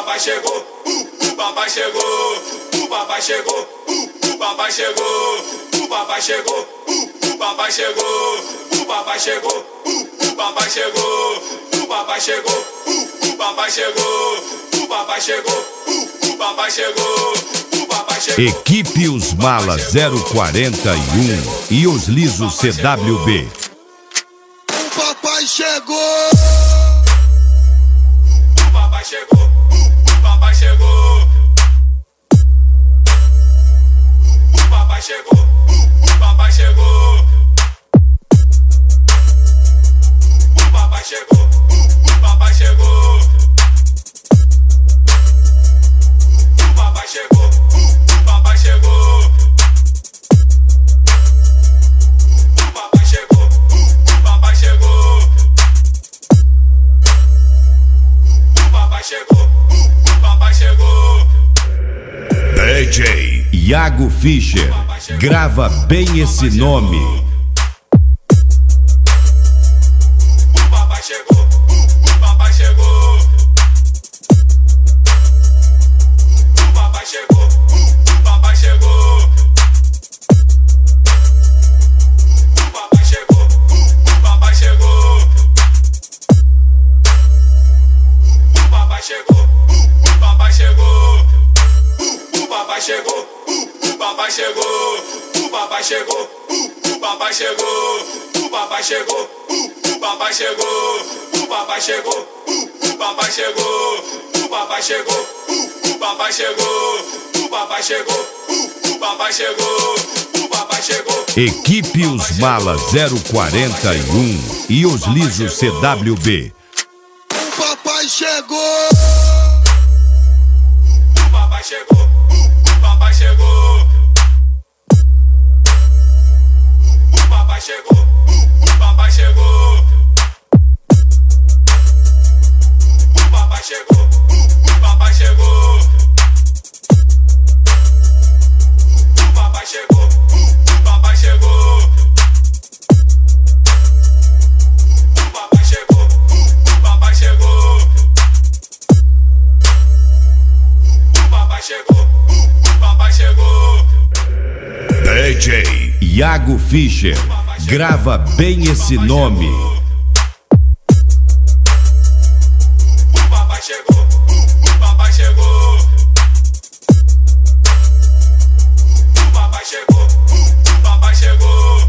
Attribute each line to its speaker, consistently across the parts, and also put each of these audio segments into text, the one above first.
Speaker 1: papai chegou, o papai chegou, o papai chegou, o papai chegou, o papai chegou, o papai chegou, o papai chegou, o papai chegou, o papai chegou, o papai chegou, o papai chegou, o papai chegou, o papai chegou.
Speaker 2: Equipe Os Malas 041 e os Lisos CWB.
Speaker 3: O papai chegou.
Speaker 1: O papai chegou, o papai chegou. O papai chegou, o papai chegou. O papai chegou, o papai chegou. O papai chegou, o papai chegou. O papai chegou, o papai chegou. O papai chegou, o papai chegou.
Speaker 2: DJ Iago Fischer, grava bem esse nome.
Speaker 1: O papai chegou, o papai chegou. O papai chegou, o papai chegou. O papai chegou, o papai chegou. O papai chegou, o papai chegou. O papai chegou, o papai chegou. O papai chegou, o papai chegou. O papai chegou, o papai chegou. O papai chegou, o papai chegou. O papai chegou, o papai chegou. O papai chegou, o papai chegou. O papai chegou.
Speaker 2: Equipe Os Malas 041 e os Lisos CWB.
Speaker 3: O papai chegou.
Speaker 1: O papai chegou, o papai chegou. O papai chegou, o papai chegou. O papai chegou, o papai chegou. O papai chegou, o papai chegou. O papai chegou, o papai chegou. O papai chegou, o papai chegou.
Speaker 2: DJ Iago Fischer, grava bem esse nome.
Speaker 1: O papai chegou, o papai chegou. O papai chegou, o papai chegou.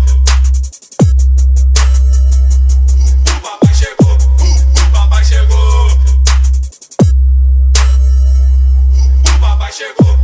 Speaker 1: O papai chegou, o papai chegou. O papai chegou.